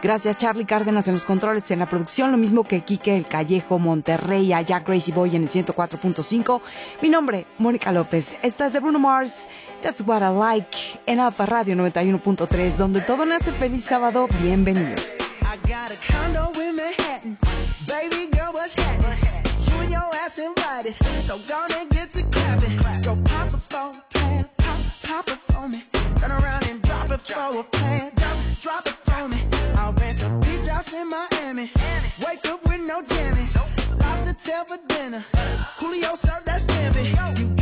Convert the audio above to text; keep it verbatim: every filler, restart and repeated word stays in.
Gracias Charlie Cárdenas en los controles, en la producción, lo mismo que Quique El Callejo, Monterrey, allá Gracie Boy en el ciento cuatro punto cinco. Mi nombre, Mónica López. Esta es de Bruno Mars, That's What I Like, en Alfa Radio noventa y uno punto tres, donde todo nace. Feliz sábado, bienvenidos. I got a condo in Manhattan. Baby girl, what's happening? You and your ass invited, so gonna get to clapping. Go pop it for a plan, pop, pop it for me. Turn around and drop it for a plan, drop, drop it for me. I'll rent a beach house in Miami. Wake up with no jammies. Lobster tail for dinner. Julio served that scampi. You